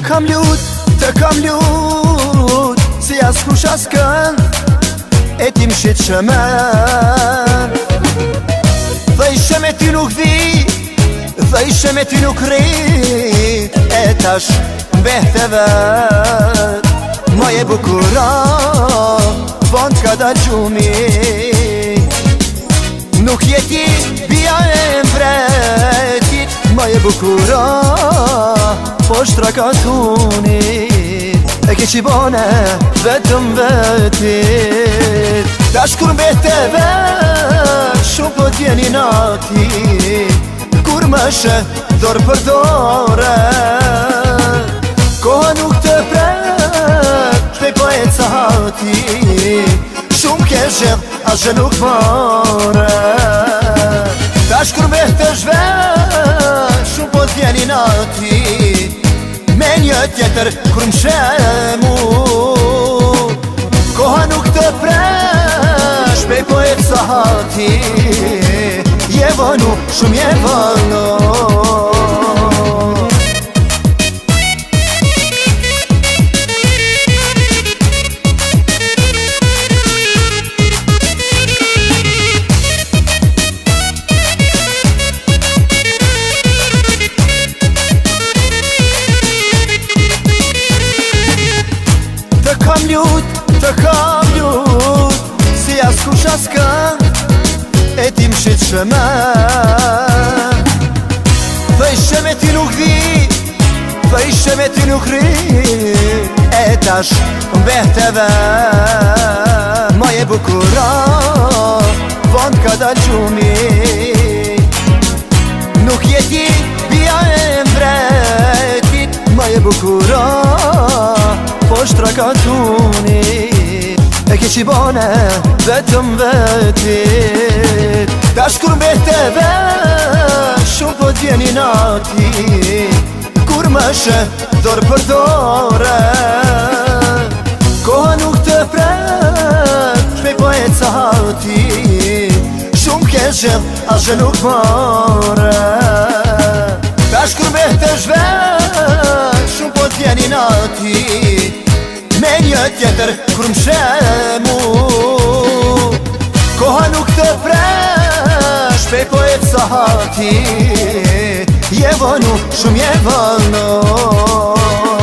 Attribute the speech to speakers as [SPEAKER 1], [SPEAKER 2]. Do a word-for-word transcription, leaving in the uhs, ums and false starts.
[SPEAKER 1] kam lut, të kam lut, si as kush as kën, e ti më shit shëmën. Dhe ishe me ty nuk vi, dhe ishe me ty nuk ri, e tash mbehte vet. Ma je bukura, vond ka dal gjumi, nuk jeti bia e mbretit. Ma je bukura, po shtra ka tunit, e ke qibone vetëm vetit. Tash kur mbehte vet, shumë po t'jeni nati, kur më shë dorë për dore. Koha nuk të pret, shpej po e cahati, shumë ke zhjel, ashe nuk more. Tash kur mbehte vet, shumë po t'jeni nati, me një tjetër kur më shemu. Koha nuk të pret, shpej po e cahati, je vonu, shumë je vonu. Të kam lut, të kam lut, si as kush as kën, e ti më shit shëmën. Dhe ishe me ty nuk vi, dhe ishe me ty nuk ri, e tash mbehte vet. Ma je bukura, vond ka dal gjumi, nuk jeti bia e mbretit. Ma je bukura, po shtra ka tunit, e ke qibone vetëm vetit. Tash kur mbehte vet, shumë po t'jeni nati, kur më shë dorë për dore. Koha nuk të pret, shpej po e cahati, shumë ke zhjel, ashe nuk more. Tash kur mbehte vet, shumë po t'jeni nati, me një tjetër kur më shemu. Koha nuk të pret, shpej po e cahati, je vonu, shumë je vonu.